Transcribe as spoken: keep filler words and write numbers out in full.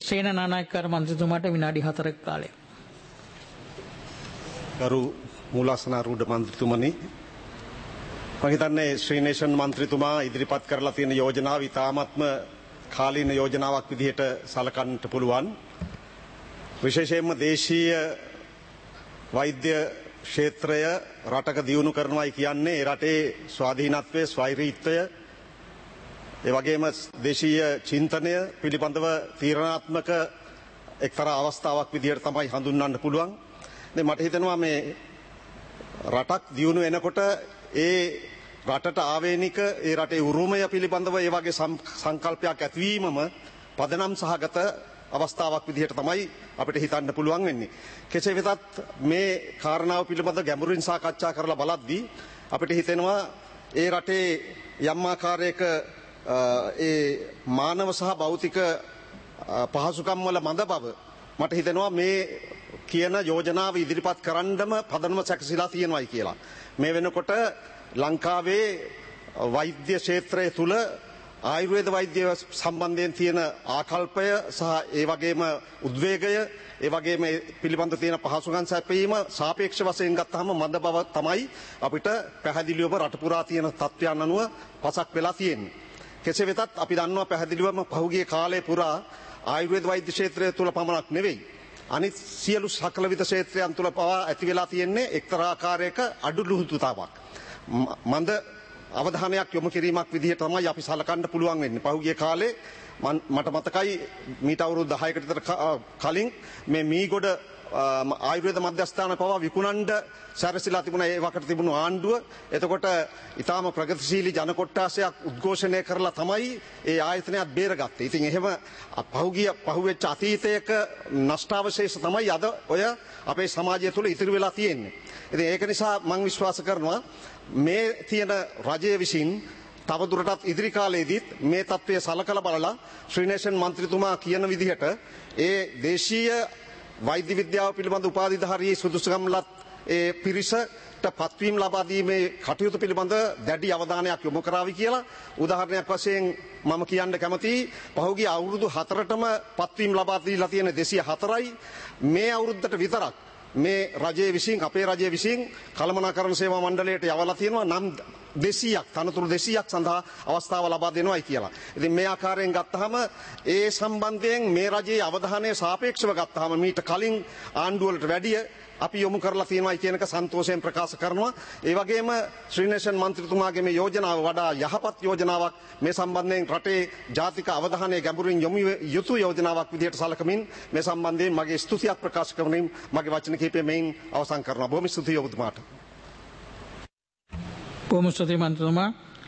සේන නානායක්කාර මන්ත්‍රීතුමාට විනාඩි හතරක කාලය. ගරු මූලාසනාරූඪ මන්ත්‍රීතුමනි, මම හිතන්නේ ශ්‍රීනේෂන් මන්ත්‍රීතුමා ඉදිරිපත් කරලා තියෙන යෝජනාව ඉතාමත්ම කාලීන යෝජනාවක් විදිහට සලකන්නට පුළුවන්. විශේෂයෙන්ම දේශීය වෛද්‍ය ක්ෂේත්‍රය රටක දියුණු කරනවායි කියන්නේ ඒ රටේ ස්වාධීනත්වය, ස්වෛරීත්වය, ඒ වගේම දේශීය චින්තනය පිළිබඳව තීරණාත්මක එක්තරා අවස්ථාවක් විදිහට තමයි හඳුන්වන්න පුළුවන්. දැන් මට හිතෙනවා මේ රටක් දියුණු වෙනකොට ඒ රටට ආවේනික ඒ රටේ උරුමය පිළිබඳව ඒ වගේ සංකල්පයක් ඇතිවීමම පදනම් සහගත අවස්ථාවක් විදිහට තමයි අපිට හිතන්න පුළුවන් වෙන්නේ. කෙසේ වෙතත් මේ කාරණාව පිළිබඳ ගැඹුරින් සාකච්ඡා කරලා බලද්දී අපිට හිතෙනවා ඒ රටේ යම් ආකාරයක ඒ මානව සහ භෞතික පහසුකම් වල මඳ බව මට හිතෙනවා මේ කියන යෝජනාව ඉදිරිපත් කරන්නම පදනම සැකසීලා තියෙනවායි කියලා. මේ වෙනකොට ලංකාවේ වෛද්‍ය ක්ෂේත්‍රය තුල ආයුර්වේද වෛද්‍ය සම්බන්ධයෙන් තියෙන ආකල්පය සහ ඒ වගේම උද්වේගය, ඒ වගේම පිළිබඳ තියෙන පහසුකම් සැපයීම සාපේක්ෂ වශයෙන් ගත්තාම මඳ බව තමයි අපිට පැහැදිලිවම රට පුරා තියෙන තත්ත්වයන් අනුව පසක් වෙලා තියෙන්නේ. කෙසේ වෙතත් අපි දන්නවා පැහැදිලිවම පහුගිය කාලය පුරා ආයුර්වේද වෛද්‍ය ක්ෂේත්‍රය තුල පමණක් නෙවෙයි අනිත් සියලු සකල විද ක්ෂේත්‍රයන් තුල පවා ඇති වෙලා තියෙන්නේ එක්තරා ආකාරයක අඩලුහුතුතාවක්. මන්ද අවධානයක් යොමු කිරීමක් විදිහට තමයි අපි සලකන්න පුළුවන් වෙන්නේ. පහුගිය කාලේ මට මතකයි මීට අවුරුදු දහයකට විතර කලින් මේ මීගොඩ ආයුර්වේද මධ්‍යස්ථාන පවා විකුණන්න සැරසිලා තිබුණා ඒ වකට තිබුණු ආණ්ඩුව. එතකොට ඊටාම ප්‍රගතිශීලී ජන කොට්ටාසයක් උද්ඝෝෂණය කරලා තමයි ඒ ආයතනයත් බේරගත්තේ. ඉතින් එහෙම පහුගිය පහුවෙච්ච අතීතයක නෂ්ටාවශේෂ තමයි අද ඔය අපේ සමාජය තුළ ඉතිරි වෙලා තියෙන්නේ. ඉතින් ඒක නිසා මම විශ්වාස කරනවා මේ තියෙන රජය විසින් තවදුරටත් ඉදිරි කාලයේදීත් මේ තත්ත්වය සලකලා බලලා ශ්‍රීනේෂන් මන්ත්‍රීතුමා කියන විදිහට ඒ දේශීය වෛද්‍ය විද්‍යාව පිළිබඳ උපාධිධාරී සුදුසුකම්ලත් ඒ පිරිසට පත්වීම් ලබා දීමේ කටයුතු පිළිබඳ දැඩි අවධානයක් යොමු කරાવી කියලා. උදාහරණයක් වශයෙන් මම කියන්න කැමතියි පහුගිය අවුරුදු හතරටම පත්වීම් ලබා දීලා තියෙන දෙසිය හතරයි මේ අවුරුද්දට විතරක් මේ රජයේ විසින් අපේ රජයේ විසින් කළමනාකරණ සේවා මණ්ඩලයට යවලා තියෙනවා නම් දෙසීයක් තනතුරු දෙසීයක් සඳහා අවස්ථාව ලබා දෙනවායි කියලා. ඉතින් මේ ආකාරයෙන් ගත්තාම ඒ සම්බන්ධයෙන් මේ රජයේ අවධානය සාපේක්ෂව ගත්තාම මීට කලින් ආණ්ඩුවලට වැඩිය අපි යොමු කරලා තියෙනවායි කියන එක සන්තෝෂයෙන් ප්‍රකාශ කරනවා. ඒ වගේම ශ්‍රීනේෂන් මන්ත්‍රීතුමාගේ මේ යෝජනාව වඩා යහපත් යෝජනාවක්, මේ සම්බන්ධයෙන් රටේ ජාතික අවධානය ගැඹුරින් යොමු යුතු යෝජනාවක් විදිහට සලකමින් මේ සම්බන්ධයෙන් මගේ ස්තුතියක් ප්‍රකාශ කරමින් මගේ වචන කිහිපය මෙයින් අවසන් කරනවා. බොහොම ස්තුතියි ඔබතුමාට. බොහොම ස්තුතියි මන්ත්‍රීතුමා.